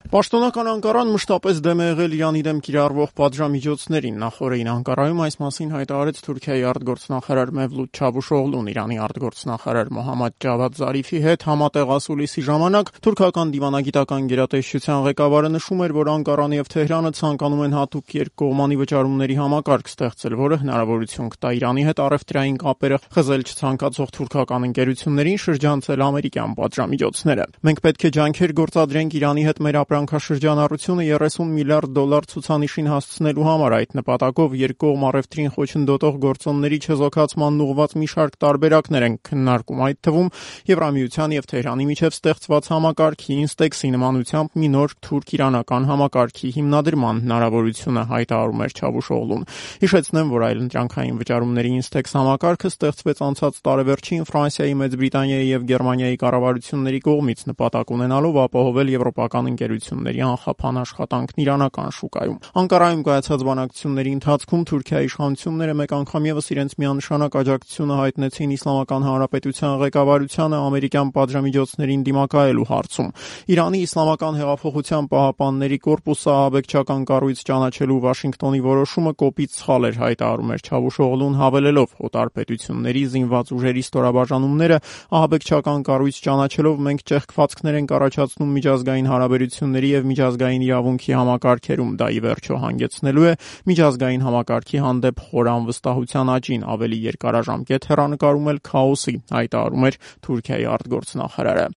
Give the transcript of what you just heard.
Պաշտոնական Անկարան մշտապես դեմ է եղել Իրանի դեմ կիրառվող պատժամիջոցներին։ Նախօրեին Անկարայում այս մասին հայտարարեց Թուրքիայի արտգործնախարար Մևլութ Չավուշօղլուն։ Իրանի արտգործնախարար Մոհամմադ Ջավադ Զարիֆի հետ համատեղ ասուլիսի ժամանակ թուրքական դիվանագիտական գերատեսչության ղեկավարը նշում էր, որ Անկարան եւ Թեհրանը ցանկանում են հատուկ երկկողմանի վճարումների համակարգ ստեղծել, որը հնարավորություն կտա Իրանի հետ առևտրային կապերը խզել չցանկացող թուրքական ընկերություններին շրջանցել ամերիկյան պատժամիջոցները։ Մենք պետք է ջանքեր գործադրենք Իրանի հետ մեր ապրանքաշրջանառությունը 30 միլիարդ դոլար ցուցանիշին հասցնելու համար, այդ նպատակով երկկողմ առևտրին խոչընդոտող գործոնների չեզոքացմանն ուղղված մի շարք տարբերակներ են քննարկում, այդ թվում Եվրամիության եւ Թեհրանի միջև ստեղծված համակարգի Ինստեքսի նմանությամբ մի նոր թուրք-իրանական համակարգի հիմնադրման հնարավորությունը, հայտարարում էր Չավուշօղլուն։ Հիշեցնեմ, որ այլընտրանքային վճարումների Ինստեքս համակարգը ստեղծվեց անցած տարեվերջին Ֆրանսիայի, Մեծ Բրիտանիայի եւ Գերմանիայի կառավարությունների կողմից նպատակ ունենալով ապահովել եվրոպական ընկերությունների անխափան աշխատանքն իրանական շուկայում։ Անկարայում կայացած բանակցությունների ընթացքում Թուրքիայի իշխանությունները մեկ անգամ եւս իրենց միանշանակ աջակցությունը հայտնեցին Իսլամական Հանրապետության ղեկավարությանը ամերիկյան պատժամիջոցներին դիմակայելու հարցում։ Իրանի Իսլամական հեղափոխության պահապանների կորպուսը ահաբեկչական կառույց ճանաչելու Վաշինգտոնի որոշումը կոպիտ սխալ էր, հայտարարում էր Չավուշօղլուն, հավելելով. «Օտար պետությունների զինված ուժերի ստորաբաժանումները ահաբեկչական կառույց ճանաչելով մենք ճեղքվածքներ ենք առաջացնում միջազգային հարաբերությունների եւ միջազգային իրավունքի համակարգերում, դա ի վերջո հանգեցնելու է միջազգային համակարգի հանդեպ խոր անվստահության աճին, ավելի երկարաժամկետ հեռանկարում էլ քաոսի», հայտարարում էր Թուրքիայի արտգործնախարարը։